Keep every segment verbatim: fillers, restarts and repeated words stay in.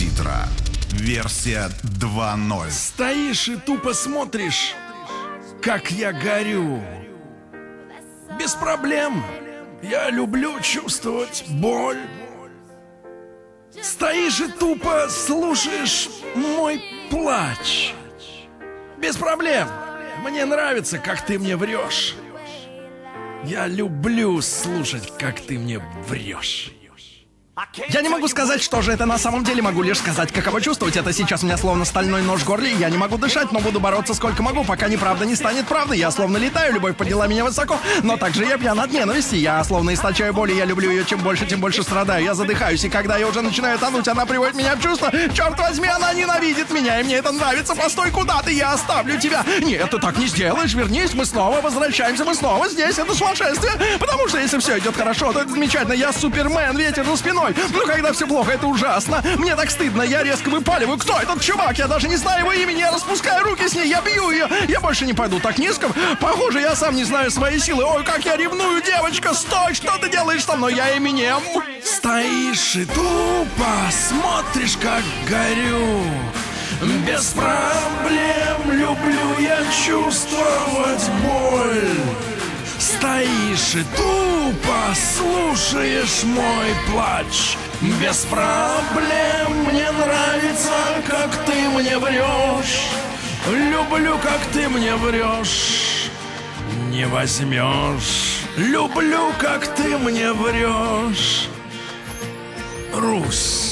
Дитра. Версия два ноль. Стоишь и тупо смотришь, как я горю. Без проблем. Я люблю чувствовать боль. Стоишь и тупо слушаешь мой плач. Без проблем. Мне нравится, как ты мне врешь. Я люблю слушать, как ты мне врешь. Я не могу сказать, что же это на самом деле. Могу лишь сказать, каково чувствовать это. Сейчас у меня словно стальной нож в горле, и я не могу дышать, но буду бороться сколько могу, пока неправда не станет правдой. Я словно летаю, любовь подняла меня высоко, но также я пьян от ненависти. Я словно источаю боль, и я люблю ее. Чем больше, тем больше страдаю. Я задыхаюсь, и когда я уже начинаю тонуть, она приводит меня в чувство. Черт возьми, она ненавидит меня, и мне это нравится. Постой, куда ты? Я оставлю тебя. Нет, ты так не сделаешь. Вернись, мы снова возвращаемся, мы снова здесь. Это сумасшествие. Потому что если все идет хорошо, то это замечательно. Я Супермен, ветер за спиной. Но когда все плохо, это ужасно. Мне так стыдно, я резко выпаливаю. Кто этот чувак? Я даже не знаю его имени. Я распускаю руки с ней, я бью ее. Я больше не пойду так низко. Похоже, я сам не знаю своей силы. Ой, как я ревную, девочка. Стой, что ты делаешь со мной? Я Эминем. Стоишь и тупо смотришь, как горю. Без проблем люблю я чувствовать боль. Стоишь и тупо слушаешь мой плач. Без проблем мне нравится, как ты мне врешь. Люблю, как ты мне врешь. Не возьмешь. Люблю, как ты мне врешь. Русь.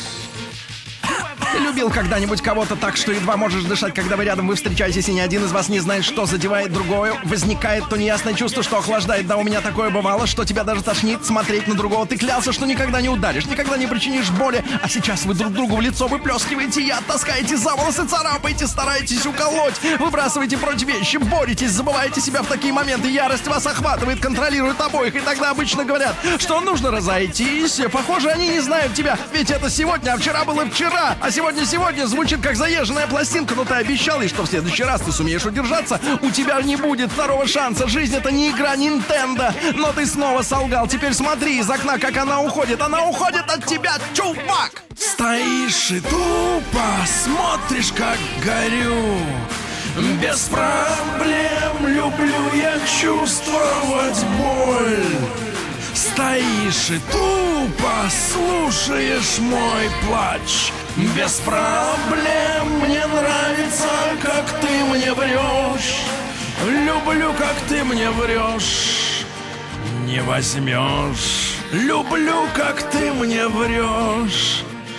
Любил когда-нибудь кого-то так, что едва можешь дышать, когда вы рядом, вы встречаетесь, и ни один из вас не знает, что задевает другое. Возникает то неясное чувство, что охлаждает. Да, у меня такое бывало, что тебя даже тошнит смотреть на другого. Ты клялся, что никогда не ударишь, никогда не причинишь боли. А сейчас вы друг другу в лицо выплескиваете яд, таскаете за волосы, царапаете, стараетесь уколоть. Выбрасываете прочь вещи, боретесь, забываете себя в такие моменты. Ярость вас охватывает, контролирует обоих. И тогда обычно говорят, что нужно разойтись. Похоже, они не знают тебя. Ведь это сегодня, а вчера было вчера. А сегодня Сегодня звучит как заезженная пластинка, но ты обещал ей, что в следующий раз ты сумеешь удержаться. У тебя не будет второго шанса. Жизнь — это не игра Nintendo. Но ты снова солгал. Теперь смотри из окна, как она уходит. Она уходит от тебя, чувак! Стоишь и тупо смотришь, как горю. Без проблем люблю я чувствовать боль. Стоишь и тупо слушаешь мой плач. Без проблем мне нравится, как ты мне врешь. Люблю, как ты мне врешь. Не возьмешь. Люблю, как ты мне врешь.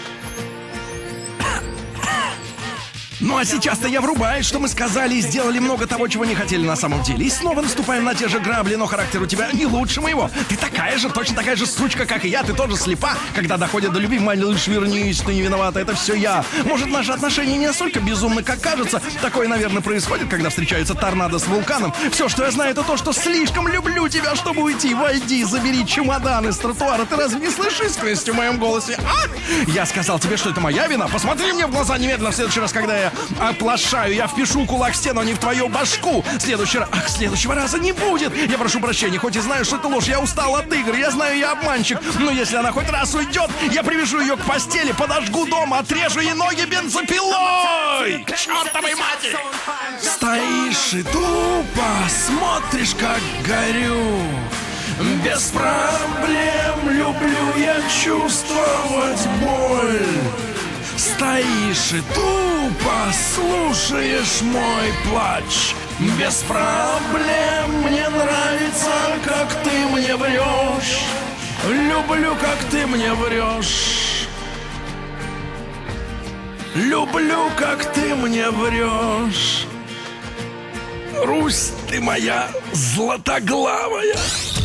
Ну а сейчас-то я врубаю, что мы сказали и сделали много того, чего не хотели на самом деле. И снова наступаем на те же грабли, но характер у тебя не лучше моего. Ты такая же, точно такая же сучка, как и я. Ты тоже слепа, когда доходит до любви. Малыш, вернись, ты не виновата, это все я. Может, наши отношения не настолько безумны, как кажется. Такое, наверное, происходит, когда встречаются торнадо с вулканом. Все, что я знаю, это то, что слишком люблю тебя, чтобы уйти. Войди, забери чемоданы с тротуара. Ты разве не слышишь искренности в моем голосе? А? Я сказал тебе, что это моя вина. Посмотри мне в глаза немедленно в следующий раз, когда я оплошаю. Я впишу кулак в стену, а не в твою башку. Следующий раз... Ах, следующего раза не будет. Я прошу прощения, хоть и знаю, что это ложь. Я устал от игр, я знаю, я обманщик. Но если она хоть раз уйдет, я привяжу ее к постели, подожгу дома, отрежу ей ноги бензопилой. К чертовой матери! Стоишь и тупо смотришь, как горю. Без проблем люблю я чувствовать боль. Стоишь и тупо слушаешь мой плач. Без проблем мне нравится, как ты мне врешь. Люблю, как ты мне врешь. Люблю, как ты мне врешь. Русь, ты моя златоглавая.